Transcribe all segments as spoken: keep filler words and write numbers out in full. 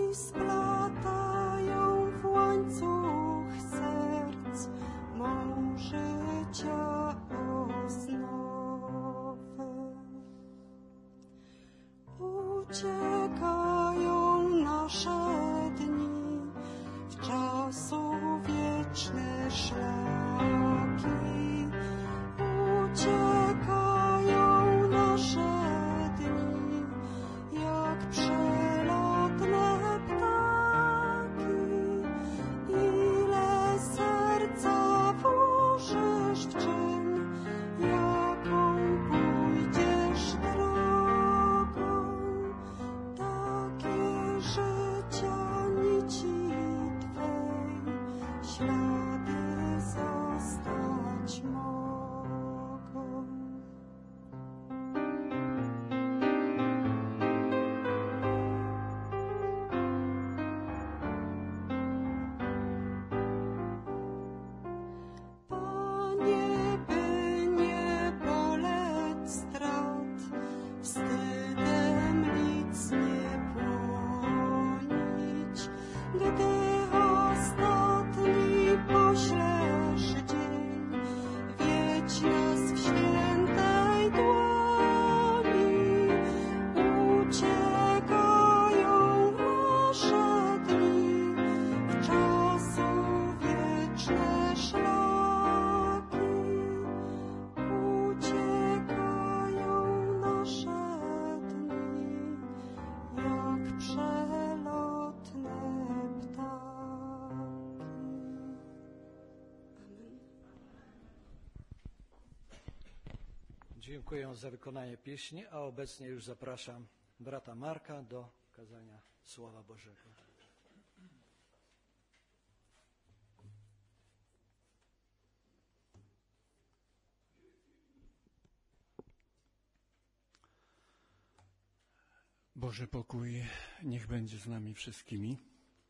splatają w łańcuch serc mą życia osnowy. Uciekają nasze dni w czasu wieczne szlaki. Uciekają nasze dni jak przelotne ptaki. Ile serca włożysz w czyn, jaką pójdziesz drogą, takie życia nici Twej ślady zostać mogą. Panie, by nie boleć strat, wstydem lic nie płonić, gdy ostatni poślesz dzień, wiedź nas w świętej dłoni. Uciekają nasze dni w czasu wieczne szlaki. Uciekają nasze dni jak przelotne ptaki. Amen. Dziękuję za wykonanie pieśni, a obecnie już zapraszam brata Marka do kazania Słowa Bożego. Boży pokój niech będzie z nami wszystkimi.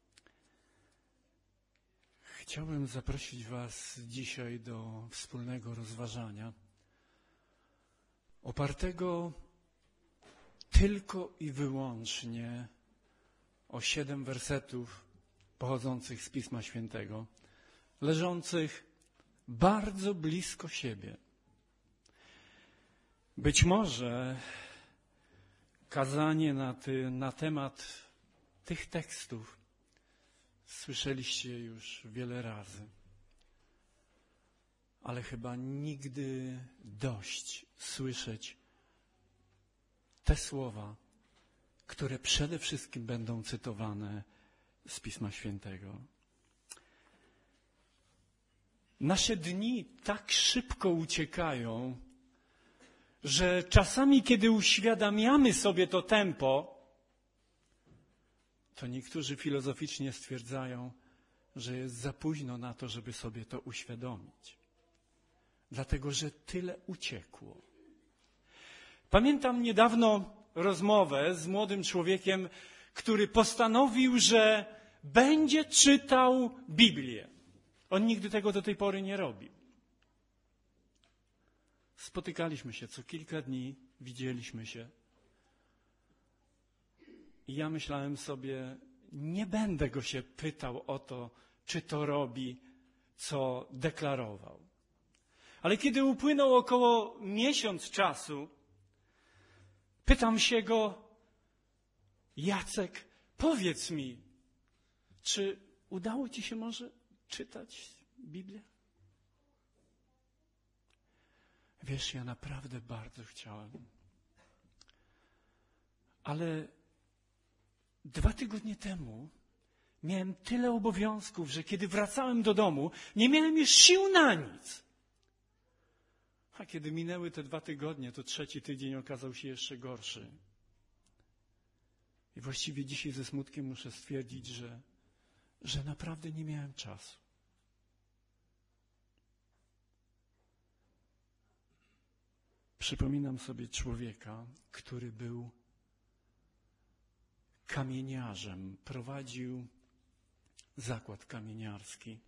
Chciałbym zaprosić Was dzisiaj do wspólnego rozważania opartego tylko i wyłącznie o siedem wersetów pochodzących z Pisma Świętego, leżących bardzo blisko siebie. Być może kazanie na, ty, na temat tych tekstów słyszeliście już wiele razy, ale chyba nigdy dość słyszeć te słowa, które przede wszystkim będą cytowane z Pisma Świętego. Nasze dni tak szybko uciekają, że czasami, kiedy uświadamiamy sobie to tempo, to niektórzy filozoficznie stwierdzają, że jest za późno na to, żeby sobie to uświadomić. Dlatego, że tyle uciekło. Pamiętam niedawno rozmowę z młodym człowiekiem, który postanowił, że będzie czytał Biblię. On nigdy tego do tej pory nie robił. Spotykaliśmy się co kilka dni, widzieliśmy się. I ja myślałem sobie, nie będę go się pytał o to, czy to robi, co deklarował. Ale kiedy upłynął około miesiąc czasu, pytam się go, Jacek, powiedz mi, czy udało ci się może czytać Biblię? Wiesz, ja naprawdę bardzo chciałem. Ale dwa tygodnie temu miałem tyle obowiązków, że kiedy wracałem do domu, nie miałem już sił na nic. A kiedy minęły te dwa tygodnie, to trzeci tydzień okazał się jeszcze gorszy. I właściwie dzisiaj ze smutkiem muszę stwierdzić, że, że naprawdę nie miałem czasu. Przypominam sobie człowieka, który był kamieniarzem, prowadził zakład kamieniarski.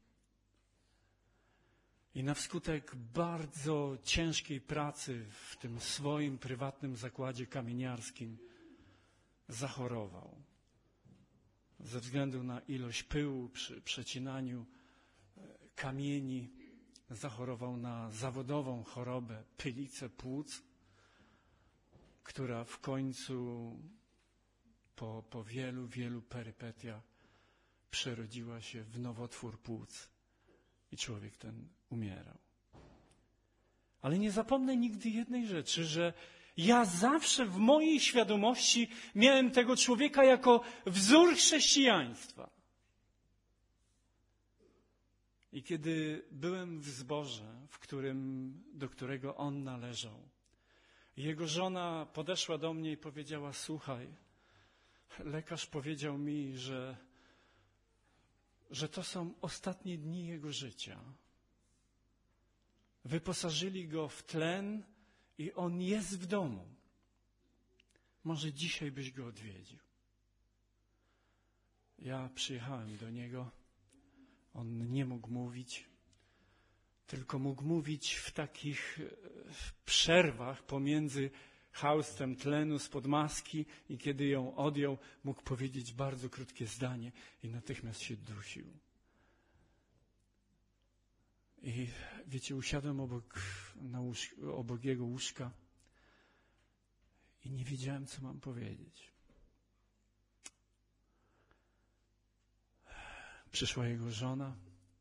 I na wskutek bardzo ciężkiej pracy w tym swoim prywatnym zakładzie kamieniarskim zachorował. ze względu na ilość pyłu przy przecinaniu kamieni zachorował na zawodową chorobę pylicę płuc, która w końcu po, po wielu, wielu perypetiach przerodziła się w nowotwór płuc i człowiek ten umierał. Ale nie zapomnę nigdy jednej rzeczy, że ja zawsze w mojej świadomości miałem tego człowieka jako wzór chrześcijaństwa. I kiedy byłem w zborze, w którym, do którego on należał, jego żona podeszła do mnie i powiedziała: słuchaj, lekarz powiedział mi, że, że to są ostatnie dni jego życia. Wyposażyli go w tlen i on jest w domu. Może dzisiaj byś go odwiedził. Ja przyjechałem do niego. On nie mógł mówić, tylko mógł mówić w takich przerwach pomiędzy haustem tlenu spod maski i kiedy ją odjął, mógł powiedzieć bardzo krótkie zdanie i natychmiast się dusił. I wiecie, usiadłem obok, na łóż, obok jego łóżka i nie wiedziałem, co mam powiedzieć. Przyszła jego żona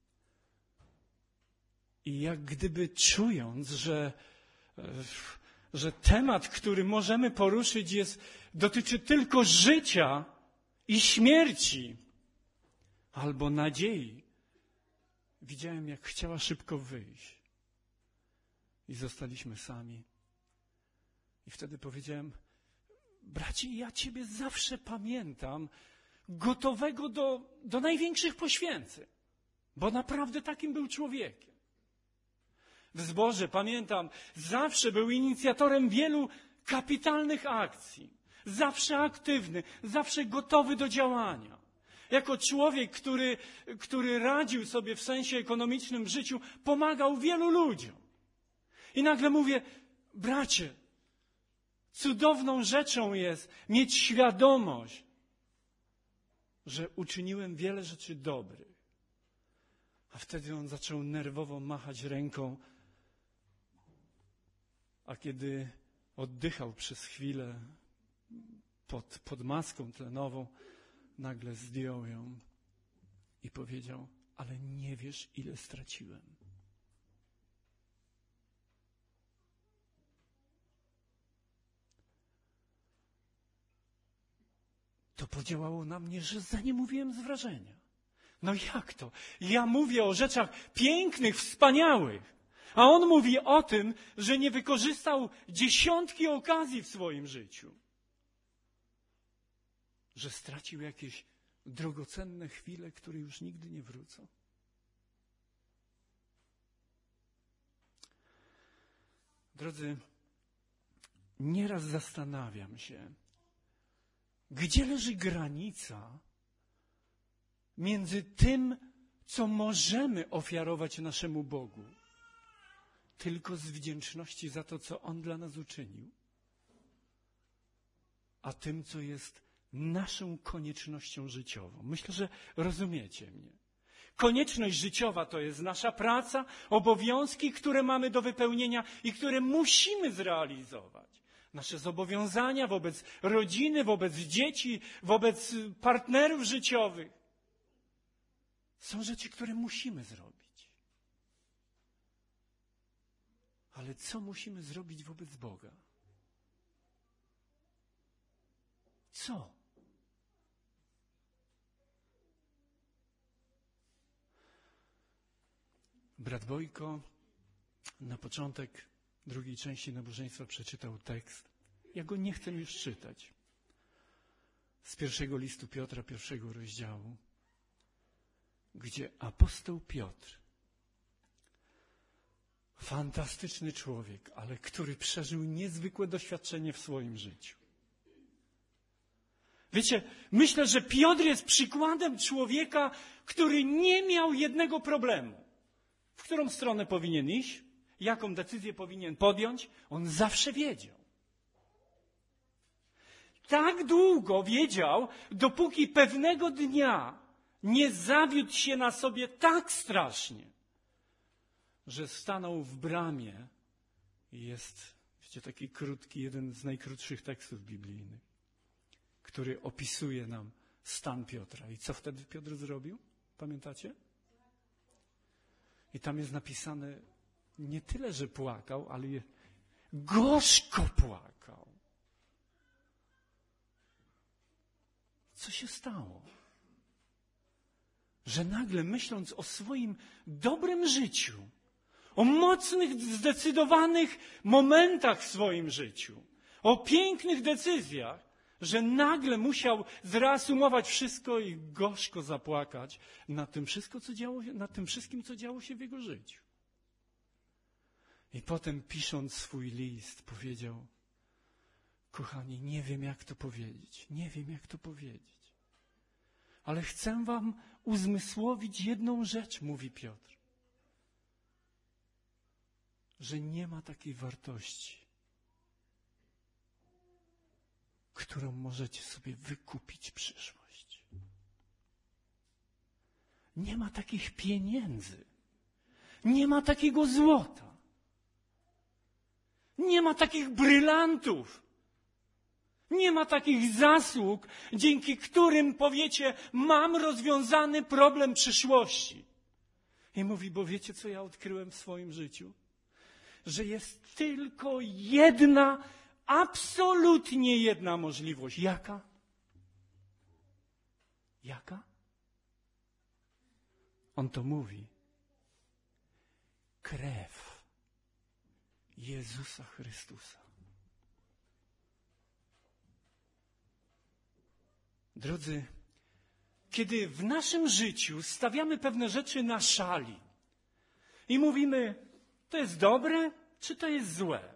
i jak gdyby czując, że, że temat, który możemy poruszyć, jest, dotyczy tylko życia i śmierci albo nadziei, widziałem, jak chciała szybko wyjść. I zostaliśmy sami. I wtedy powiedziałem: bracie, ja ciebie zawsze pamiętam gotowego do, do największych poświęceń, bo naprawdę takim był człowiekiem. W zborze, pamiętam, zawsze był inicjatorem wielu kapitalnych akcji. Zawsze aktywny, zawsze gotowy do działania. Jako człowiek, który, który radził sobie w sensie ekonomicznym w życiu, pomagał wielu ludziom. I nagle mówię: bracie, cudowną rzeczą jest mieć świadomość, że uczyniłem wiele rzeczy dobrych. A wtedy on zaczął nerwowo machać ręką, a kiedy oddychał przez chwilę pod, pod maską tlenową, nagle zdjął ją i powiedział: ale nie wiesz, ile straciłem. To podziałało na mnie, że za nie mówiłem z wrażenia. No jak to? Ja mówię o rzeczach pięknych, wspaniałych, a on mówi o tym, że nie wykorzystał dziesiątki okazji w swoim życiu. Że stracił jakieś drogocenne chwile, które już nigdy nie wrócą. Drodzy, nieraz zastanawiam się, gdzie leży granica między tym, co możemy ofiarować naszemu Bogu, tylko z wdzięczności za to, co On dla nas uczynił, a tym, co jest naszą koniecznością życiową. Myślę, że rozumiecie mnie. Konieczność życiowa to jest nasza praca, obowiązki, które mamy do wypełnienia i które musimy zrealizować. Nasze zobowiązania wobec rodziny, wobec dzieci, wobec partnerów życiowych. Są rzeczy, które musimy zrobić. Ale co musimy zrobić wobec Boga? Co? Brat Wojko na początek drugiej części nabożeństwa przeczytał tekst. Ja go nie chcę już czytać. Z pierwszego listu Piotra, pierwszego rozdziału, gdzie apostoł Piotr, fantastyczny człowiek, ale który przeżył niezwykłe doświadczenie w swoim życiu. Wiecie, myślę, że Piotr jest przykładem człowieka, który nie miał jednego problemu. W którą stronę powinien iść? Jaką decyzję powinien podjąć? On zawsze wiedział. tak długo wiedział, dopóki pewnego dnia nie zawiódł się na sobie tak strasznie, że stanął w bramie i jest, wiecie, taki krótki, jeden z najkrótszych tekstów biblijnych, który opisuje nam stan Piotra. I co wtedy Piotr zrobił? Pamiętacie? I tam jest napisane nie tyle, że płakał, ale gorzko płakał. Co się stało? Że nagle, myśląc o swoim dobrym życiu, o mocnych, zdecydowanych momentach w swoim życiu, o pięknych decyzjach, że nagle musiał zreasumować wszystko i gorzko zapłakać nad tym, wszystko, co działo się, nad tym wszystkim, co działo się w jego życiu. I potem, pisząc swój list, powiedział: kochani, nie wiem, jak to powiedzieć, nie wiem, jak to powiedzieć, ale chcę wam uzmysłowić jedną rzecz, mówi Piotr, że nie ma takiej wartości, którą możecie sobie wykupić przyszłość. Nie ma takich pieniędzy, nie ma takiego złota, nie ma takich brylantów, nie ma takich zasług, dzięki którym powiecie: mam rozwiązany problem przyszłości. I mówi: bo wiecie, co ja odkryłem w swoim życiu? Że jest tylko jedna, absolutnie jedna możliwość. Jaka? Jaka? On to mówi. Krew Jezusa Chrystusa. Drodzy, kiedy w naszym życiu stawiamy pewne rzeczy na szali i mówimy: to jest dobre, czy to jest złe?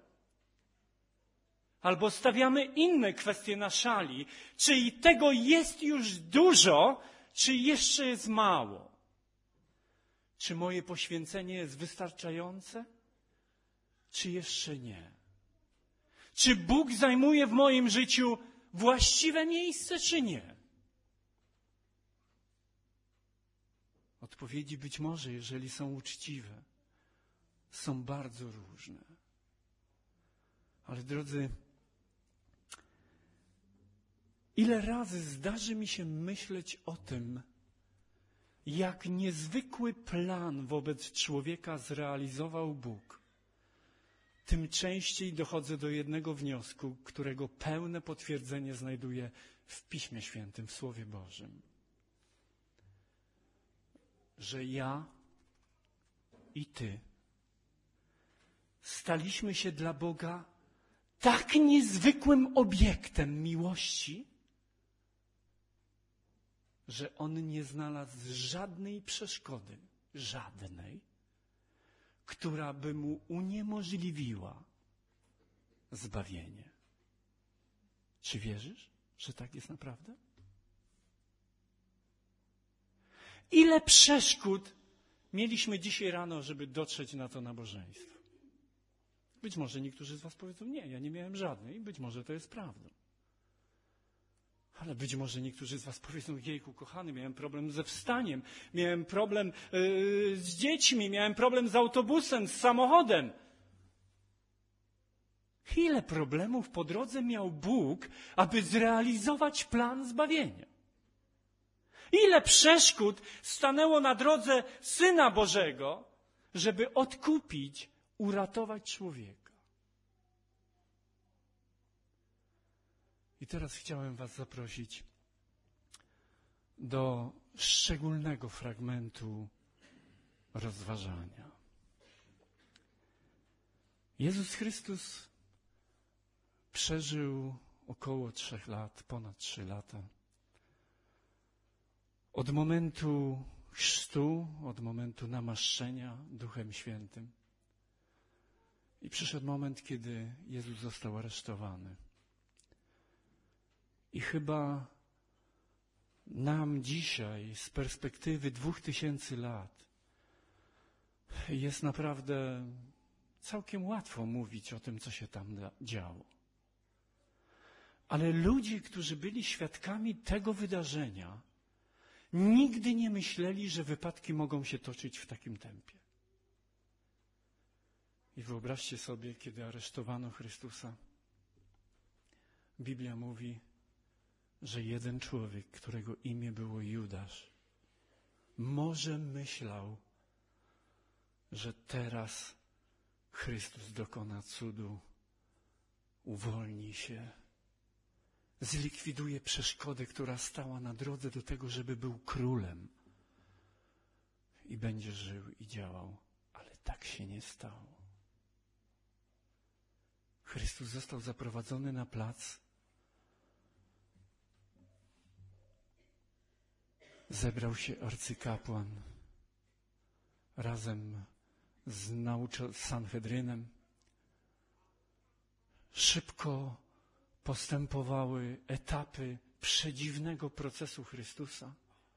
Albo stawiamy inne kwestie na szali, czy i tego jest już dużo, czy jeszcze jest mało? Czy moje poświęcenie jest wystarczające, czy jeszcze nie? Czy Bóg zajmuje w moim życiu właściwe miejsce, czy nie? Odpowiedzi być może, jeżeli są uczciwe, są bardzo różne. Ale drodzy, ile razy zdarzy mi się myśleć o tym, jak niezwykły plan wobec człowieka zrealizował Bóg, tym częściej dochodzę do jednego wniosku, którego pełne potwierdzenie znajduję w Piśmie Świętym, w Słowie Bożym. Że ja i ty staliśmy się dla Boga tak niezwykłym obiektem miłości, że On nie znalazł żadnej przeszkody, żadnej, która by mu uniemożliwiła zbawienie. Czy wierzysz, że tak jest naprawdę? Ile przeszkód mieliśmy dzisiaj rano, żeby dotrzeć na to nabożeństwo? Być może niektórzy z was powiedzą: nie, ja nie miałem żadnej. Być może to jest prawdą. Ale być może niektórzy z was powiedzą: jejku, kochany, miałem problem ze wstaniem, miałem problem yy, z dziećmi, miałem problem z autobusem, z samochodem. Ile problemów po drodze miał Bóg, aby zrealizować plan zbawienia? Ile przeszkód stanęło na drodze Syna Bożego, żeby odkupić, uratować człowieka? I teraz chciałem was zaprosić do szczególnego fragmentu rozważania. Jezus Chrystus przeżył około trzech lat, ponad trzy lata. Od momentu chrztu, od momentu namaszczenia Duchem Świętym. I przyszedł moment, kiedy Jezus został aresztowany. I chyba nam dzisiaj, z perspektywy dwóch tysięcy lat, jest naprawdę całkiem łatwo mówić o tym, co się tam działo. Ale ludzie, którzy byli świadkami tego wydarzenia, nigdy nie myśleli, że wypadki mogą się toczyć w takim tempie. I wyobraźcie sobie, kiedy aresztowano Chrystusa, Biblia mówi, że jeden człowiek, którego imię było Judasz, może myślał, że teraz Chrystus dokona cudu, uwolni się, zlikwiduje przeszkodę, która stała na drodze do tego, żeby był królem i będzie żył i działał. Ale tak się nie stało. Chrystus został zaprowadzony na plac. Zebrał się arcykapłan razem z nauczo- z Sanhedrynem. Szybko postępowały etapy przedziwnego procesu Chrystusa.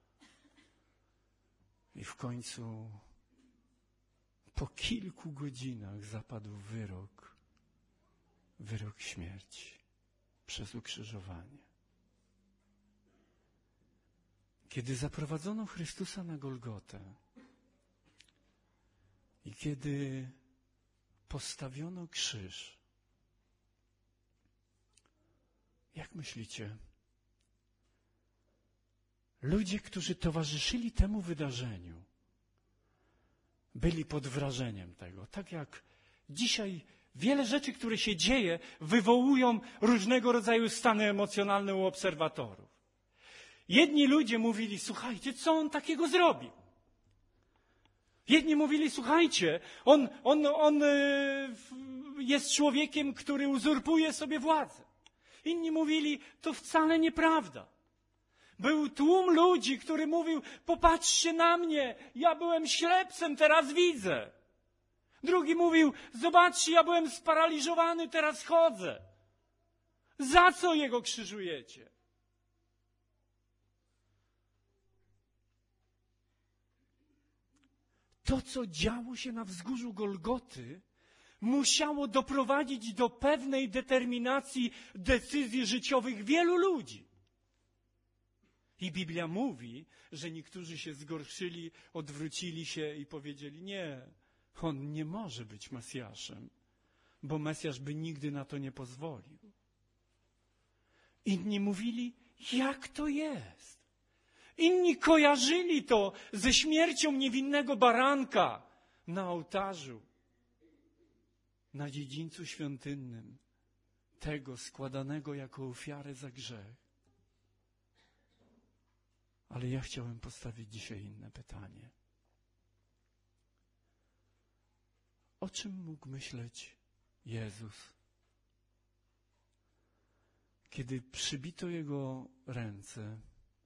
I w końcu po kilku godzinach zapadł wyrok, wyrok śmierci przez ukrzyżowanie. Kiedy zaprowadzono Chrystusa na Golgotę i kiedy postawiono krzyż, jak myślicie? Ludzie, którzy towarzyszyli temu wydarzeniu, byli pod wrażeniem tego. Tak jak dzisiaj wiele rzeczy, które się dzieje, wywołują różnego rodzaju stany emocjonalne u obserwatorów. Jedni ludzie mówili, słuchajcie, co on takiego zrobił? Jedni mówili, słuchajcie, on, on, on jest człowiekiem, który uzurpuje sobie władzę. Inni mówili, to wcale nieprawda. Był tłum ludzi, który mówił, popatrzcie na mnie, ja byłem ślepcem, teraz widzę. Drugi mówił, zobaczcie, ja byłem sparaliżowany, teraz chodzę. Za co Jego krzyżujecie? To, co działo się na wzgórzu Golgoty, musiało doprowadzić do pewnej determinacji decyzji życiowych wielu ludzi. I Biblia mówi, że niektórzy się zgorszyli, odwrócili się i powiedzieli, nie, on nie może być Mesjaszem, bo Mesjasz by nigdy na to nie pozwolił. Inni mówili, jak to jest? Inni kojarzyli to ze śmiercią niewinnego baranka na ołtarzu, na dziedzińcu świątynnym, tego składanego jako ofiarę za grzech. Ale ja chciałem postawić dzisiaj inne pytanie. O czym mógł myśleć Jezus, kiedy przybito Jego ręce?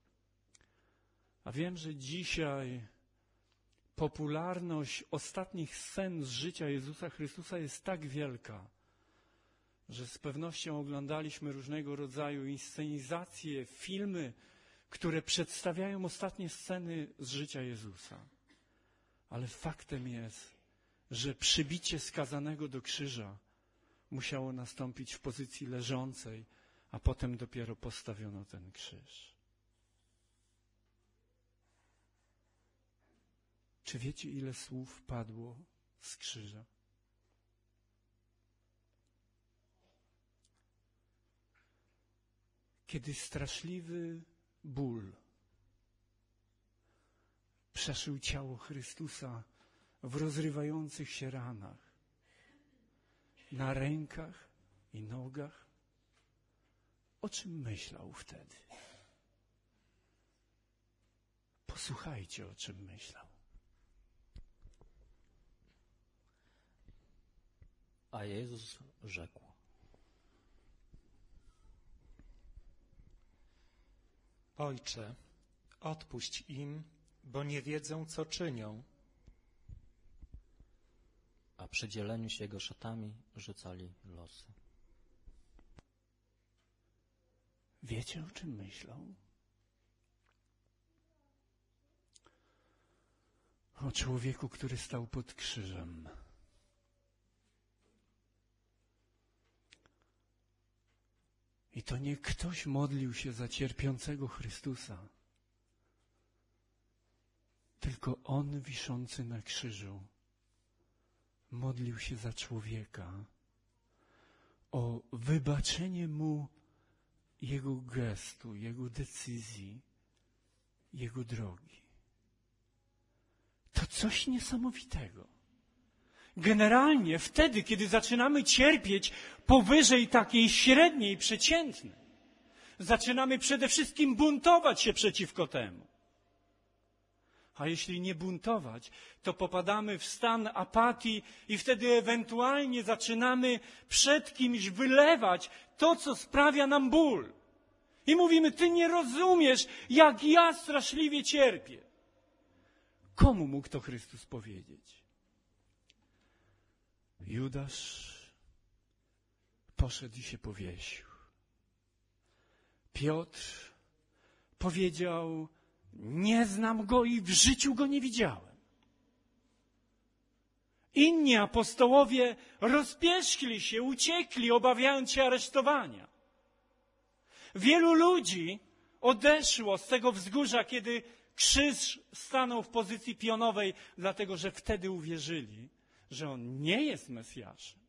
A wiem, że dzisiaj popularność ostatnich scen z życia Jezusa Chrystusa jest tak wielka, że z pewnością oglądaliśmy różnego rodzaju inscenizacje, filmy, które przedstawiają ostatnie sceny z życia Jezusa. Ale faktem jest, że przybicie skazanego do krzyża musiało nastąpić w pozycji leżącej, a potem dopiero postawiono ten krzyż. Czy wiecie, ile słów padło z krzyża? Kiedy straszliwy ból przeszył ciało Chrystusa w rozrywających się ranach, na rękach i nogach, o czym myślał wtedy? Posłuchajcie, o czym myślał. A Jezus rzekł: Ojcze, odpuść im, bo nie wiedzą, co czynią. A przy dzieleniu się Jego szatami rzucali losy. Wiecie, o czym myślał? O człowieku, który stał pod krzyżem. I to nie ktoś modlił się za cierpiącego Chrystusa, tylko On wiszący na krzyżu modlił się za człowieka o wybaczenie mu jego gestu, jego decyzji, jego drogi. To coś niesamowitego. Generalnie wtedy, kiedy zaczynamy cierpieć powyżej takiej średniej, przeciętnej, zaczynamy przede wszystkim buntować się przeciwko temu. A jeśli nie buntować, to popadamy w stan apatii i wtedy ewentualnie zaczynamy przed kimś wylewać to, co sprawia nam ból. I mówimy, ty nie rozumiesz, jak ja straszliwie cierpię. Komu mógł to Chrystus powiedzieć? Judasz poszedł i się powiesił. Piotr powiedział, nie znam go i w życiu go nie widziałem. Inni apostołowie rozpierzchli się, uciekli, obawiając się aresztowania. Wielu ludzi odeszło z tego wzgórza, kiedy krzyż stanął w pozycji pionowej, dlatego że wtedy uwierzyli, że on nie jest Mesjaszem.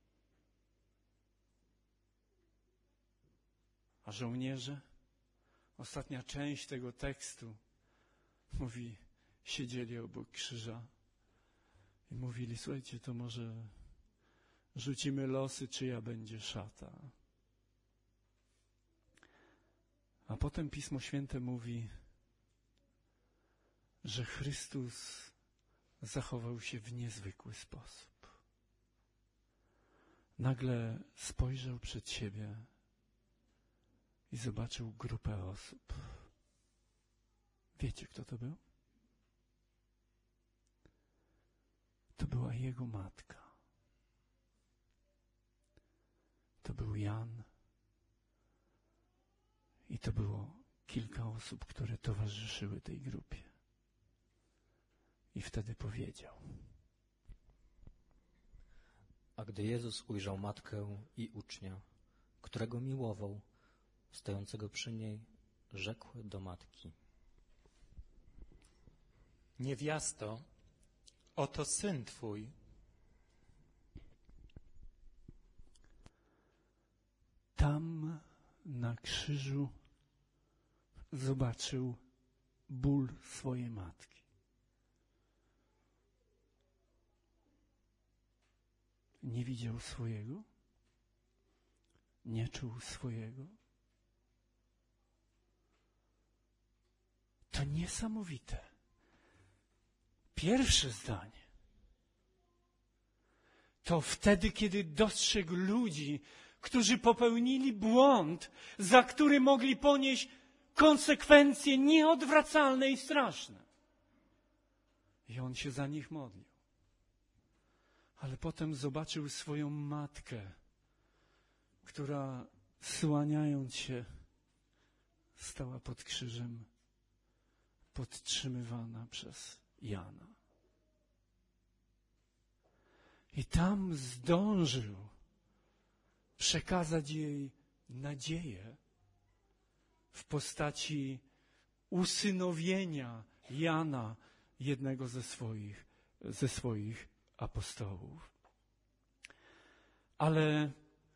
A żołnierze, ostatnia część tego tekstu mówi, siedzieli obok krzyża i mówili, słuchajcie, to może rzucimy losy, czyja będzie szata. A potem Pismo Święte mówi, że Chrystus zachował się w niezwykły sposób. Nagle spojrzał przed siebie i zobaczył grupę osób. Wiecie, kto to był? To była jego matka. To był Jan. I to było kilka osób, które towarzyszyły tej grupie. I wtedy powiedział. A gdy Jezus ujrzał matkę i ucznia, którego miłował, stojącego przy niej, rzekł do matki. Niewiasto, oto syn twój. Tam na krzyżu zobaczył ból swojej matki. Nie widział swojego? Nie czuł swojego? To niesamowite. Pierwsze zdanie. To wtedy, kiedy dostrzegł ludzi, którzy popełnili błąd, za który mogli ponieść konsekwencje nieodwracalne i straszne. I on się za nich modlił. Ale potem zobaczył swoją matkę, która słaniając się stała pod krzyżem, podtrzymywana przez Jana. I tam zdążył przekazać jej nadzieję w postaci usynowienia Jana, jednego ze swoich, ze swoich apostołów. Ale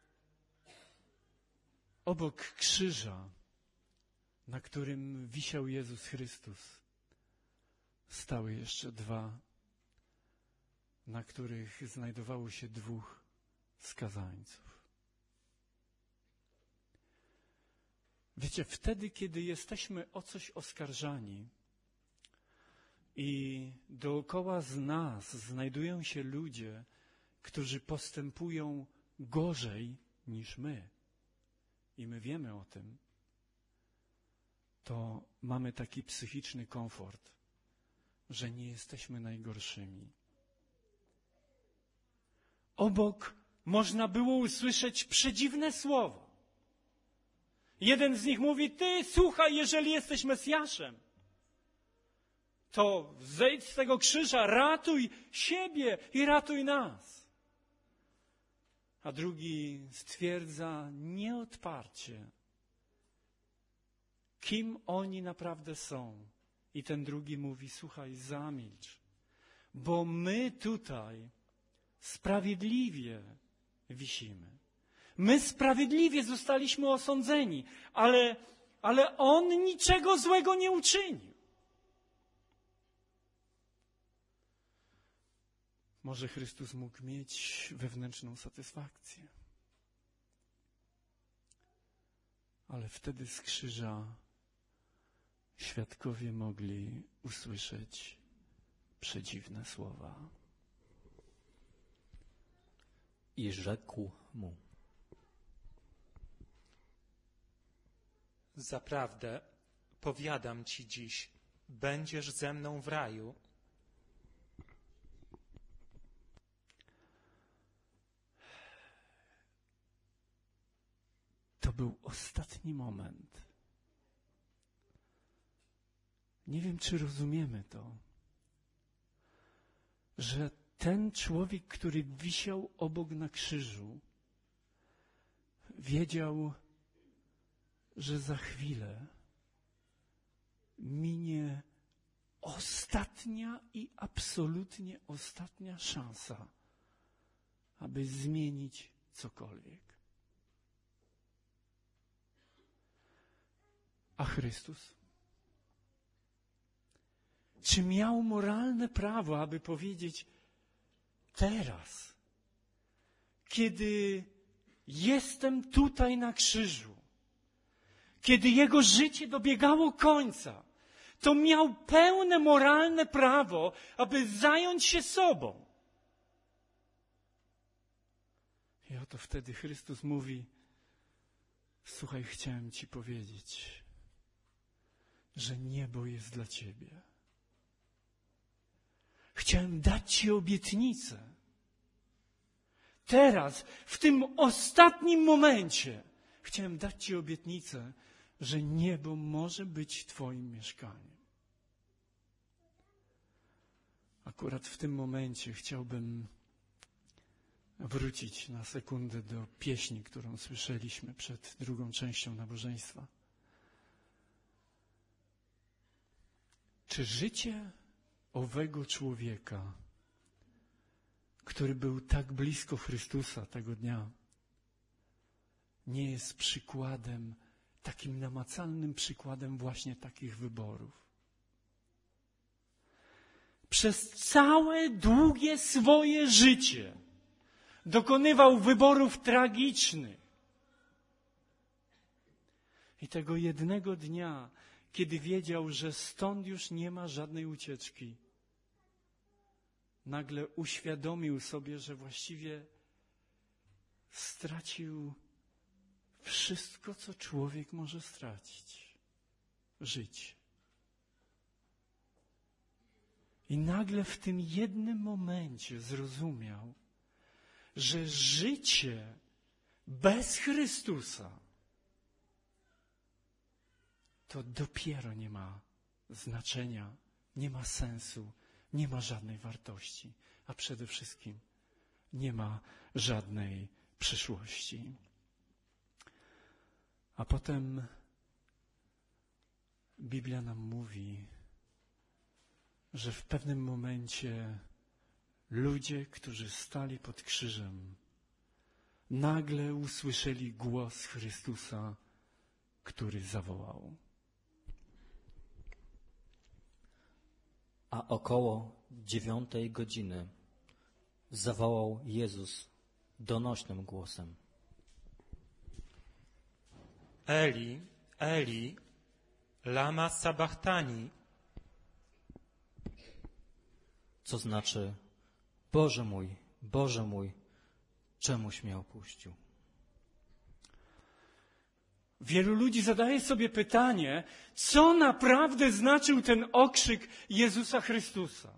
obok krzyża, na którym wisiał Jezus Chrystus, stały jeszcze dwa, na których znajdowało się dwóch skazańców. Wiecie, wtedy, kiedy jesteśmy o coś oskarżani i dookoła z nas znajdują się ludzie, którzy postępują gorzej niż my, i my wiemy o tym, to mamy taki psychiczny komfort, że nie jesteśmy najgorszymi. Obok można było usłyszeć przedziwne słowa. Jeden z nich mówi, ty słuchaj, jeżeli jesteś Mesjaszem, to zejdź z tego krzyża, ratuj siebie i ratuj nas. a drugi stwierdza nieodparcie, kim oni naprawdę są. I ten drugi mówi, słuchaj, zamilcz, bo my tutaj sprawiedliwie wisimy. My sprawiedliwie zostaliśmy osądzeni, ale, ale on niczego złego nie uczynił. Może Chrystus mógł mieć wewnętrzną satysfakcję. Ale wtedy z krzyża świadkowie mogli usłyszeć przedziwne słowa. I rzekł mu: Zaprawdę, powiadam ci dziś, będziesz ze mną w raju. To był ostatni moment. Nie wiem, czy rozumiemy to, że ten człowiek, który wisiał obok na krzyżu, wiedział, że za chwilę minie ostatnia i absolutnie ostatnia szansa, aby zmienić cokolwiek. A Chrystus? Czy miał moralne prawo, aby powiedzieć teraz, kiedy jestem tutaj na krzyżu, kiedy jego życie dobiegało końca, to miał pełne moralne prawo, aby zająć się sobą. I oto wtedy Chrystus mówi: słuchaj, chciałem ci powiedzieć, że niebo jest dla ciebie. Chciałem dać ci obietnicę. Teraz, w tym ostatnim momencie, chciałem dać ci obietnicę, że niebo może być twoim mieszkaniem. Akurat w tym momencie chciałbym wrócić na sekundę do pieśni, którą słyszeliśmy przed drugą częścią nabożeństwa. Czy życie owego człowieka, który był tak blisko Chrystusa tego dnia, nie jest przykładem, takim namacalnym przykładem właśnie takich wyborów? Przez całe długie swoje życie dokonywał wyborów tragicznych. I tego jednego dnia, kiedy wiedział, że stąd już nie ma żadnej ucieczki, nagle uświadomił sobie, że właściwie stracił wszystko, co człowiek może stracić. Życie. I nagle w tym jednym momencie zrozumiał, że życie bez Chrystusa to dopiero nie ma znaczenia, nie ma sensu, nie ma żadnej wartości, a przede wszystkim nie ma żadnej przyszłości. A potem Biblia nam mówi, że w pewnym momencie ludzie, którzy stali pod krzyżem, nagle usłyszeli głos Chrystusa, który zawołał. A około dziewiątej godziny zawołał Jezus donośnym głosem: Eli, Eli, lama sabachthani. Co znaczy: Boże mój, Boże mój, czemuś mnie opuścił? Wielu ludzi zadaje sobie pytanie, co naprawdę znaczył ten okrzyk Jezusa Chrystusa.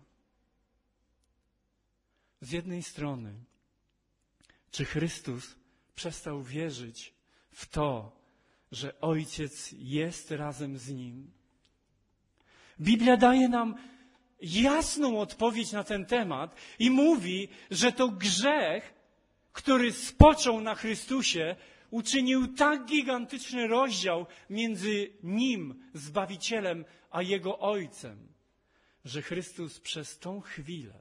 Z jednej strony, czy Chrystus przestał wierzyć w to, że Ojciec jest razem z Nim? Biblia daje nam jasną odpowiedź na ten temat i mówi, że to grzech, który spoczął na Chrystusie, uczynił tak gigantyczny rozdział między Nim, Zbawicielem, a Jego Ojcem, że Chrystus przez tą chwilę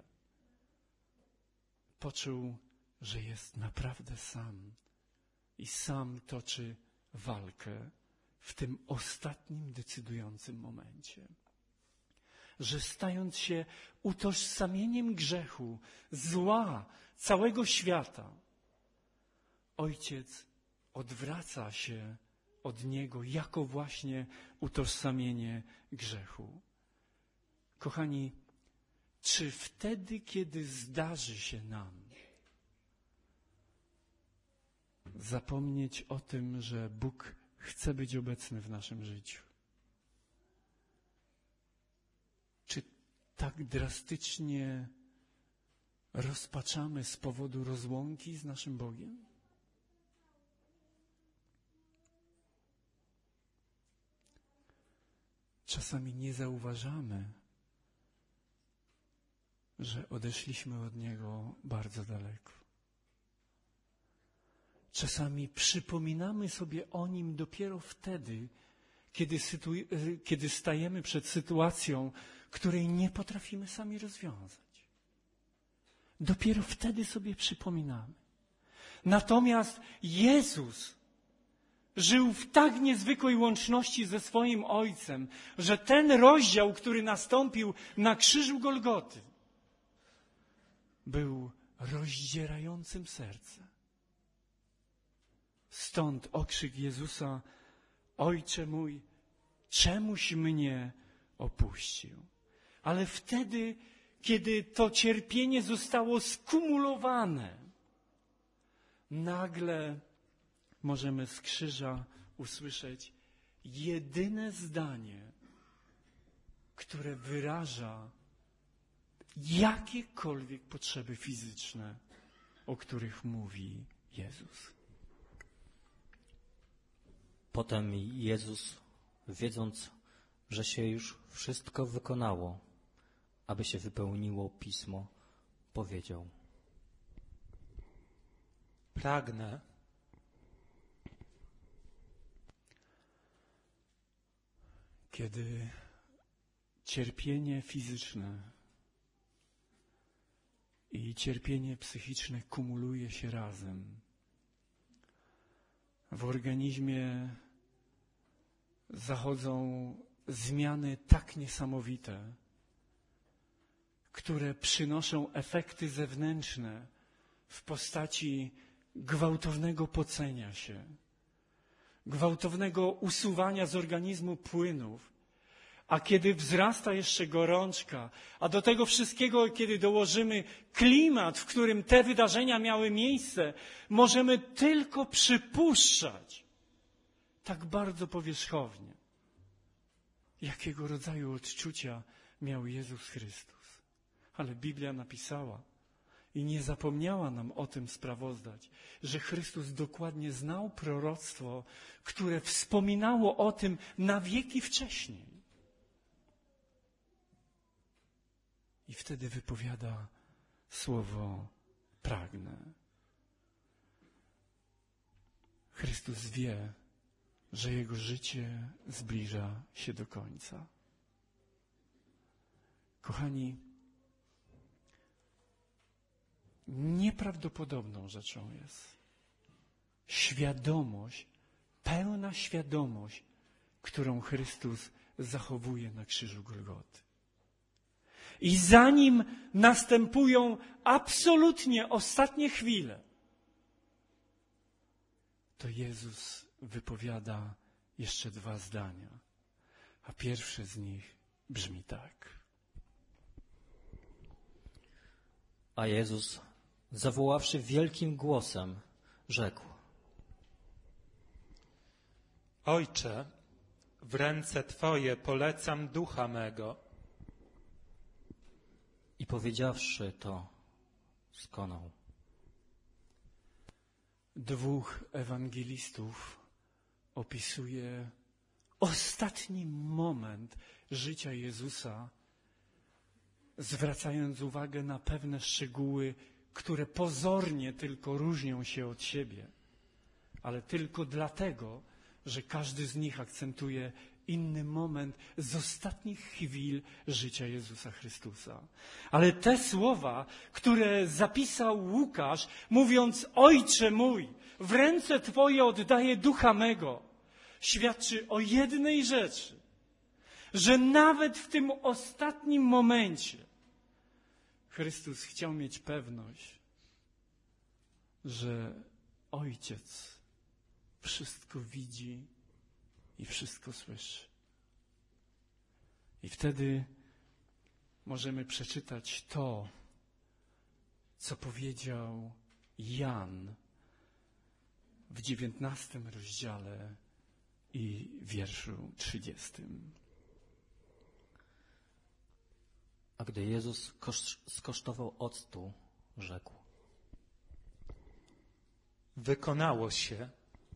poczuł, że jest naprawdę sam i sam toczy walkę w tym ostatnim, decydującym momencie. Że stając się utożsamieniem grzechu, zła, całego świata, Ojciec odwraca się od Niego jako właśnie utożsamienie grzechu. Kochani, czy wtedy, kiedy zdarzy się nam zapomnieć o tym, że Bóg chce być obecny w naszym życiu, czy tak drastycznie rozpaczamy z powodu rozłąki z naszym Bogiem? Czasami nie zauważamy, że odeszliśmy od Niego bardzo daleko. Czasami przypominamy sobie o Nim dopiero wtedy, kiedy, sytu- kiedy stajemy przed sytuacją, której nie potrafimy sami rozwiązać. Dopiero wtedy sobie przypominamy. Natomiast Jezus żył w tak niezwykłej łączności ze swoim Ojcem, że ten rozdział, który nastąpił na krzyżu Golgoty, był rozdzierającym serce. Stąd okrzyk Jezusa: Ojcze mój, czemuś mnie opuścił? Ale wtedy, kiedy to cierpienie zostało skumulowane, nagle możemy z krzyża usłyszeć jedyne zdanie, które wyraża jakiekolwiek potrzeby fizyczne, o których mówi Jezus. Potem Jezus, wiedząc, że się już wszystko wykonało, aby się wypełniło Pismo, powiedział: Pragnę, Kiedy cierpienie fizyczne i cierpienie psychiczne kumuluje się razem, w organizmie zachodzą zmiany tak niesamowite, które przynoszą efekty zewnętrzne w postaci gwałtownego pocenia się, gwałtownego usuwania z organizmu płynów, a kiedy wzrasta jeszcze gorączka, a do tego wszystkiego, kiedy dołożymy klimat, w którym te wydarzenia miały miejsce, możemy tylko przypuszczać tak bardzo powierzchownie, jakiego rodzaju odczucia miał Jezus Chrystus. Ale Biblia napisała i nie zapomniała nam o tym sprawozdać, że Chrystus dokładnie znał proroctwo, które wspominało o tym na wieki wcześniej. I wtedy wypowiada słowo pragnę. Chrystus wie, że Jego życie zbliża się do końca. Kochani, nieprawdopodobną rzeczą jest świadomość, pełna świadomość, którą Chrystus zachowuje na krzyżu Golgoty. I zanim następują absolutnie ostatnie chwile, to Jezus wypowiada jeszcze dwa zdania, a pierwsze z nich brzmi tak. A Jezus, zawoławszy wielkim głosem, rzekł: Ojcze, w ręce Twoje polecam ducha mego. I powiedziawszy to, skonał. Dwóch ewangelistów opisuje ostatni moment życia Jezusa, zwracając uwagę na pewne szczegóły, które pozornie tylko różnią się od siebie, ale tylko dlatego, że każdy z nich akcentuje inny moment z ostatnich chwil życia Jezusa Chrystusa. Ale te słowa, które zapisał Łukasz, mówiąc: Ojcze mój, w ręce Twoje oddaję ducha mego, świadczy o jednej rzeczy, że nawet w tym ostatnim momencie Chrystus chciał mieć pewność, że Ojciec wszystko widzi i wszystko słyszy. I wtedy możemy przeczytać to, co powiedział Jan w dziewiętnastym rozdziale i wierszu trzydziestym. A gdy Jezus kosz- skosztował octu, rzekł: Wykonało się.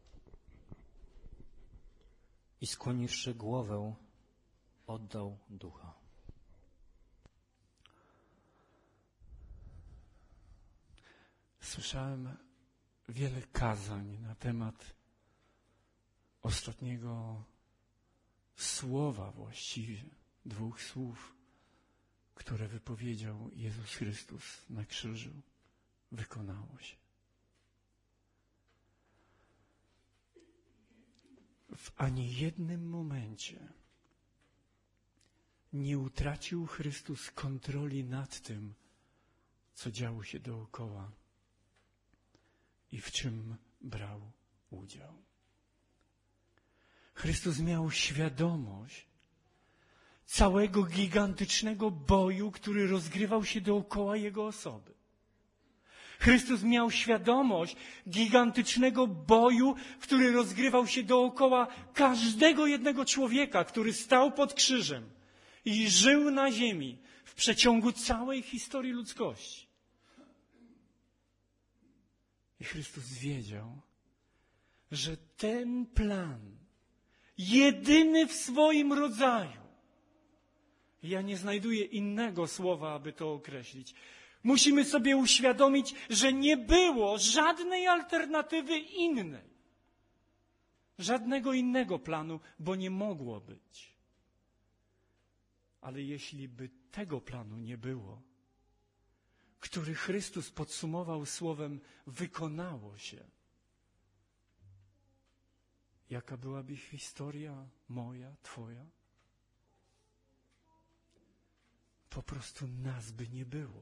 I skłoniwszy głowę, oddał ducha. Słyszałem wiele kazań na temat ostatniego słowa, właściwie dwóch słów, które wypowiedział Jezus Chrystus na krzyżu. Wykonało się. W ani jednym momencie nie utracił Chrystus kontroli nad tym, co działo się dookoła i w czym brał udział. Chrystus miał świadomość całego gigantycznego boju, który rozgrywał się dookoła Jego osoby. Chrystus miał świadomość gigantycznego boju, który rozgrywał się dookoła każdego jednego człowieka, który stał pod krzyżem i żył na ziemi w przeciągu całej historii ludzkości. I Chrystus wiedział, że ten plan, jedyny w swoim rodzaju, ja nie znajduję innego słowa, aby to określić, musimy sobie uświadomić, że nie było żadnej alternatywy innej. Żadnego innego planu, bo nie mogło być. Ale jeśli by tego planu nie było, który Chrystus podsumował słowem wykonało się, jaka byłaby historia moja, Twoja? Po prostu nas by nie było.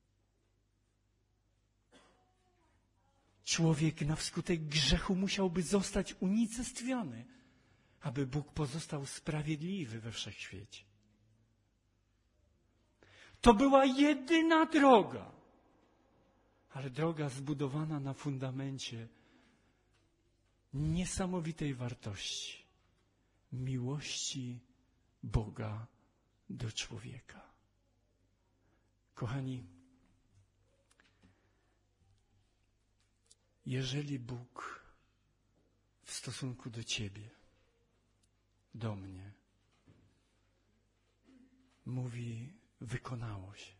Człowiek na wskutek grzechu musiałby zostać unicestwiony, aby Bóg pozostał sprawiedliwy we wszechświecie. To była jedyna droga, ale droga zbudowana na fundamencie niesamowitej wartości, miłości Boga do człowieka. Kochani, jeżeli Bóg w stosunku do Ciebie, do mnie, mówi: wykonało się.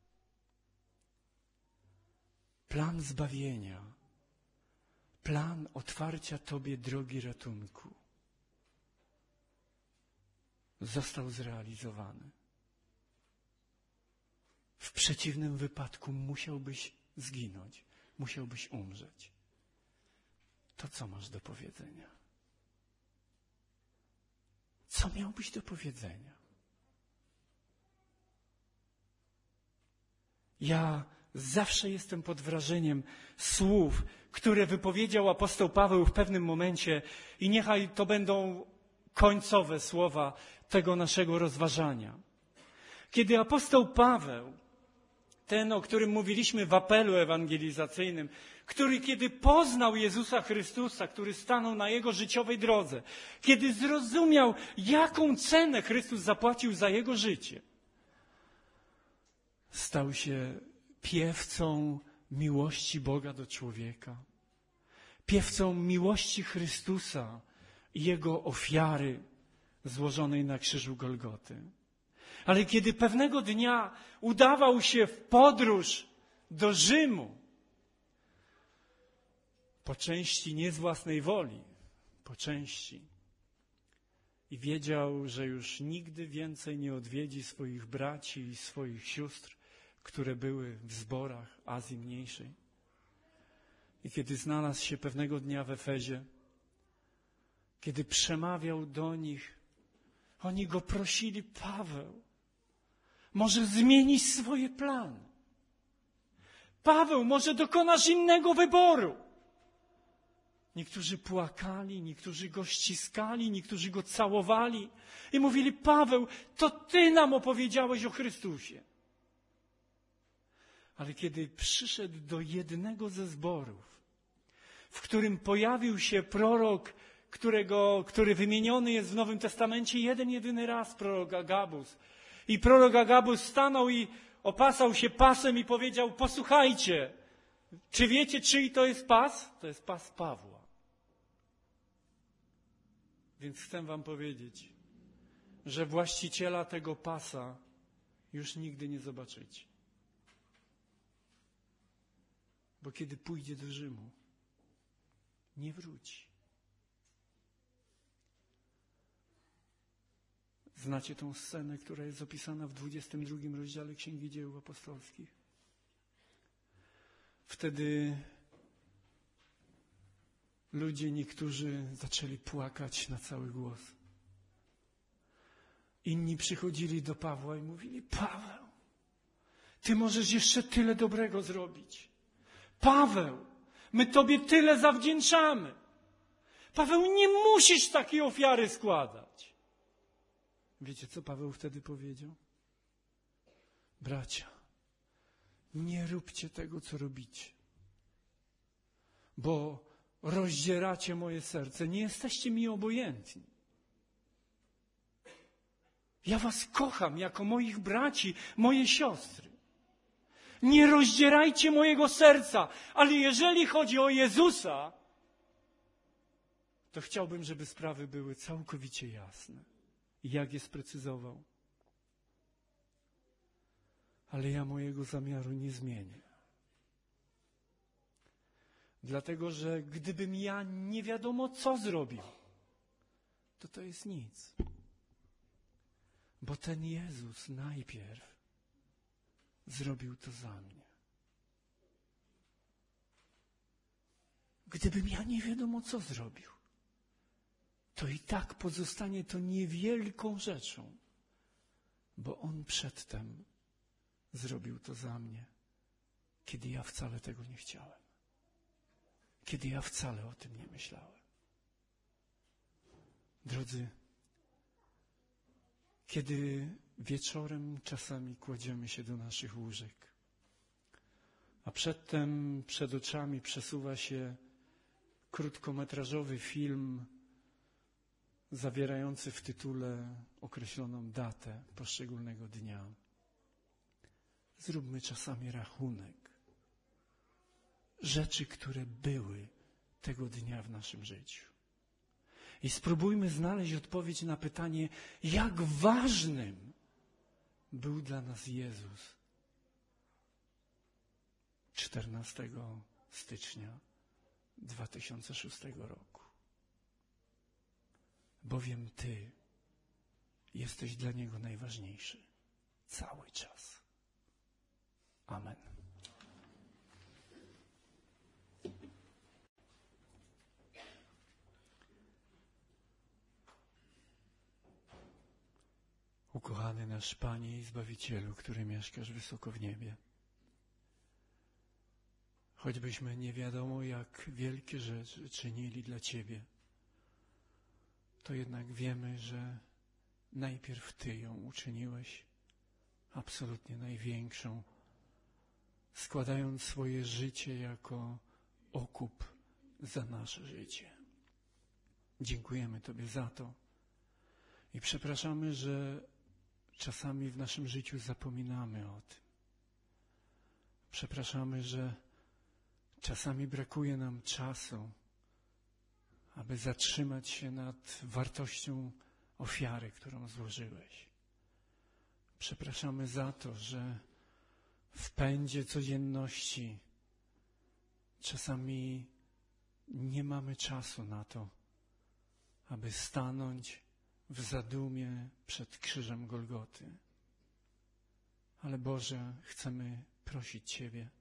Plan zbawienia, plan otwarcia Tobie drogi ratunku został zrealizowany. W przeciwnym wypadku musiałbyś zginąć, musiałbyś umrzeć. To co masz do powiedzenia? Co miałbyś do powiedzenia? Ja zawsze jestem pod wrażeniem słów, które wypowiedział apostoł Paweł w pewnym momencie i niechaj to będą końcowe słowa tego naszego rozważania. Kiedy apostoł Paweł, ten, o którym mówiliśmy w apelu ewangelizacyjnym, który kiedy poznał Jezusa Chrystusa, który stanął na jego życiowej drodze, kiedy zrozumiał, jaką cenę Chrystus zapłacił za jego życie, stał się piewcą miłości Boga do człowieka, piewcą miłości Chrystusa i Jego ofiary złożonej na krzyżu Golgoty. Ale kiedy pewnego dnia udawał się w podróż do Rzymu. Po części nie z własnej woli, po części. I wiedział, że już nigdy więcej nie odwiedzi swoich braci i swoich sióstr, które były w zborach Azji Mniejszej. I kiedy znalazł się pewnego dnia w Efezie, kiedy przemawiał do nich, oni go prosili: Paweł, może zmienisz swoje plany. Paweł, może dokonasz innego wyboru. Niektórzy płakali, niektórzy go ściskali, niektórzy go całowali i mówili: Paweł, to ty nam opowiedziałeś o Chrystusie. Ale kiedy przyszedł do jednego ze zborów, w którym pojawił się prorok, którego, który wymieniony jest w Nowym Testamencie jeden, jedyny raz, prorok Agabus. I prorok Agabus stanął i opasał się pasem i powiedział: posłuchajcie, czy wiecie, czyj to jest pas? To jest pas Pawła. Więc chcę wam powiedzieć, że właściciela tego pasa już nigdy nie zobaczycie. Bo kiedy pójdzie do Rzymu, nie wróci. Znacie tą scenę, która jest opisana w dwudziestym drugim rozdziale Księgi Dzieł Apostolskich? Wtedy ludzie niektórzy zaczęli płakać na cały głos. Inni przychodzili do Pawła i mówili: Paweł, ty możesz jeszcze tyle dobrego zrobić. Paweł, my tobie tyle zawdzięczamy. Paweł, nie musisz takiej ofiary składać. Wiecie, co Paweł wtedy powiedział? Bracia, nie róbcie tego, co robicie, bo rozdzieracie moje serce. Nie jesteście mi obojętni. Ja was kocham jako moich braci, moje siostry. Nie rozdzierajcie mojego serca, ale jeżeli chodzi o Jezusa, to chciałbym, żeby sprawy były całkowicie jasne. I jak je sprecyzował. Ale ja mojego zamiaru nie zmienię. Dlatego, że gdybym ja nie wiadomo co zrobił, to to jest nic. Bo ten Jezus najpierw zrobił to za mnie. Gdybym ja nie wiadomo co zrobił, to i tak pozostanie to niewielką rzeczą, bo On przedtem zrobił to za mnie, kiedy ja wcale tego nie chciałem, kiedy ja wcale o tym nie myślałem. Drodzy, kiedy wieczorem czasami kładziemy się do naszych łóżek, a przedtem przed oczami przesuwa się krótkometrażowy film zawierający w tytule określoną datę poszczególnego dnia. Zróbmy czasami rachunek rzeczy, które były tego dnia w naszym życiu. I spróbujmy znaleźć odpowiedź na pytanie, jak ważnym był dla nas Jezus czternastego stycznia dwa tysiące szóstego roku. Bowiem Ty jesteś dla Niego najważniejszy cały czas. Amen. Ukochany nasz Panie i Zbawicielu, który mieszkasz wysoko w niebie, choćbyśmy nie wiadomo jak wielkie rzeczy czynili dla Ciebie, to jednak wiemy, że najpierw Ty ją uczyniłeś absolutnie największą, składając swoje życie jako okup za nasze życie. Dziękujemy Tobie za to i przepraszamy, że czasami w naszym życiu zapominamy o tym. Przepraszamy, że czasami brakuje nam czasu, aby zatrzymać się nad wartością ofiary, którą złożyłeś. Przepraszamy za to, że w pędzie codzienności czasami nie mamy czasu na to, aby stanąć w zadumie przed krzyżem Golgoty. Ale Boże, chcemy prosić Ciebie,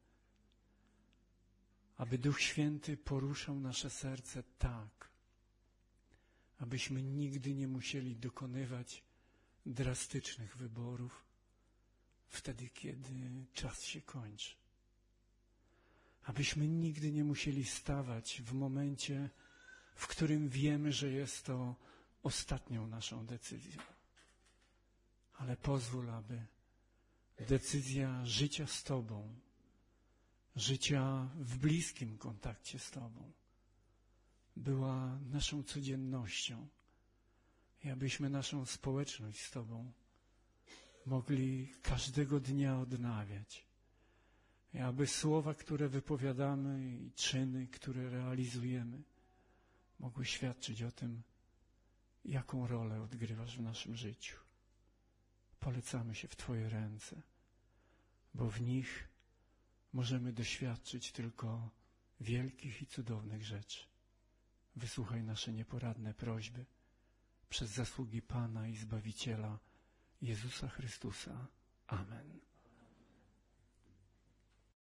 aby Duch Święty poruszał nasze serce tak, abyśmy nigdy nie musieli dokonywać drastycznych wyborów wtedy, kiedy czas się kończy. Abyśmy nigdy nie musieli stawać w momencie, w którym wiemy, że jest to ostatnią naszą decyzją. Ale pozwól, aby decyzja życia z Tobą, życia w bliskim kontakcie z Tobą była naszą codziennością i abyśmy naszą społeczność z Tobą mogli każdego dnia odnawiać. I aby słowa, które wypowiadamy i czyny, które realizujemy, mogły świadczyć o tym, jaką rolę odgrywasz w naszym życiu. Polecamy się w Twoje ręce, bo w nich możemy doświadczyć tylko wielkich i cudownych rzeczy. Wysłuchaj nasze nieporadne prośby przez zasługi Pana i Zbawiciela Jezusa Chrystusa. Amen.